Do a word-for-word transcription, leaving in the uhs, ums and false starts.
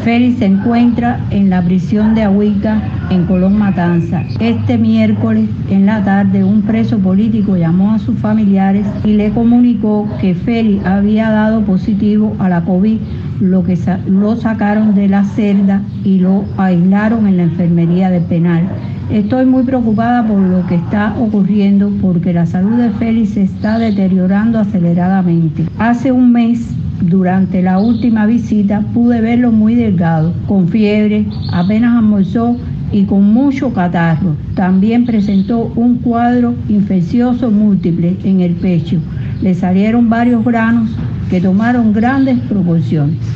Félix se encuentra en la prisión de Agüita, en Colón Matanza. Este miércoles, en la tarde, un preso político llamó a sus familiares y le comunicó que Félix había dado positivo a la COVID, lo que sa- lo sacaron de la celda y lo aislaron en la enfermería del penal. Estoy muy preocupada por lo que está ocurriendo porque la salud de Félix se está deteriorando aceleradamente. Hace un mes, durante la última visita, pude verlo muy delgado, con fiebre, apenas almorzó y con mucho catarro. También presentó un cuadro infeccioso múltiple en el pecho. Le salieron varios granos que tomaron grandes proporciones.